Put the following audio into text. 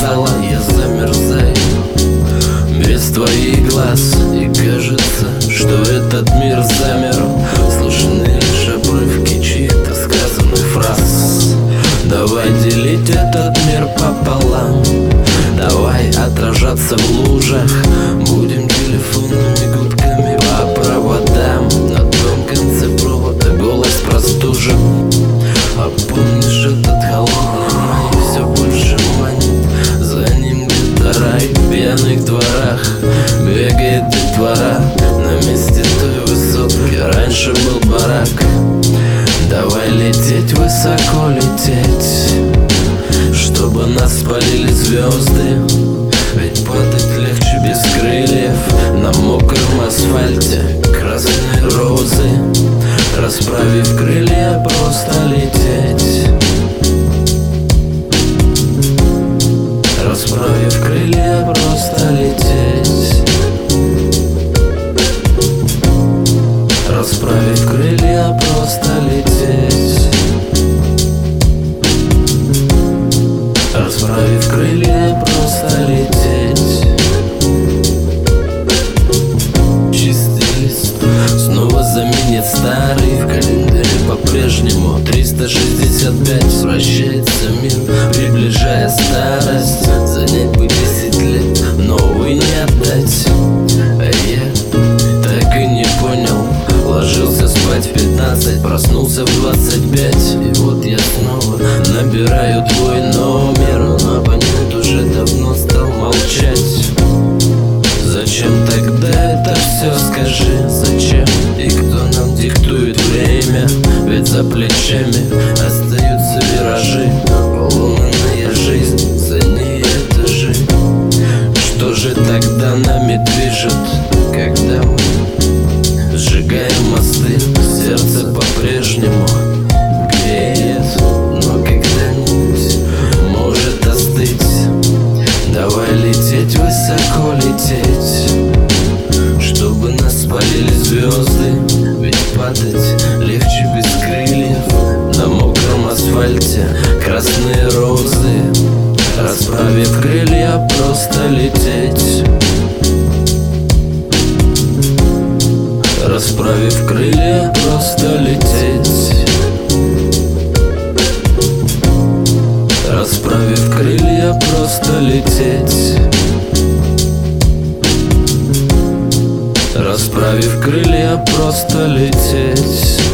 сказала, я замерзаю без твоих глаз. И кажется, что этот мир замер. Слышны лишь обрывки чьих-то сказанных фраз. Давай делить этот мир пополам, давай отражаться в лужах. Будем телефонными гудками по проводам. На том конце провода голос простужен. А помнишь этот холодный май все больше манит? За ним где-то рай в пьяных дворах. Бегает детвора на месте той высотки. Раньше был барак. Давай лететь, высоко лететь, чтобы нас спалили звезды. Ведь падать легче без крыльев. На мокром асфальте красные розы. Расправив крылья, просто лететь. Расправив крылья, просто лететь. Расправив крылья, просто лететь. Расправив крылья, просто лететь. Чистый лист снова заменит старый. В календаре по-прежнему 365. Вращается мир, приближая старость. Занять бы 10 лет, но увы не отдать. А я так и не понял. Ложился спать в 15, проснулся в 25. И вот я снова набираю твой номер, но абонент уже давно стал молчать. Зачем тогда это все, скажи, зачем? И кто нам диктует время? Ведь за плечами остаются виражи. Поломанная жизнь, за ней этажи. Что же тогда нами движет, когда мы сжигаем мосты? Сердце по-прежнему греет, но когда-нибудь может остыть. Давай лететь, высоко лететь, чтобы нас спалили звезды. Ведь падать легче без крыльев. На мокром асфальте красные розы. Расправив крылья, просто лететь. Расправив крылья, просто лететь. Расправив крылья, просто лететь. Расправив крылья, просто лететь.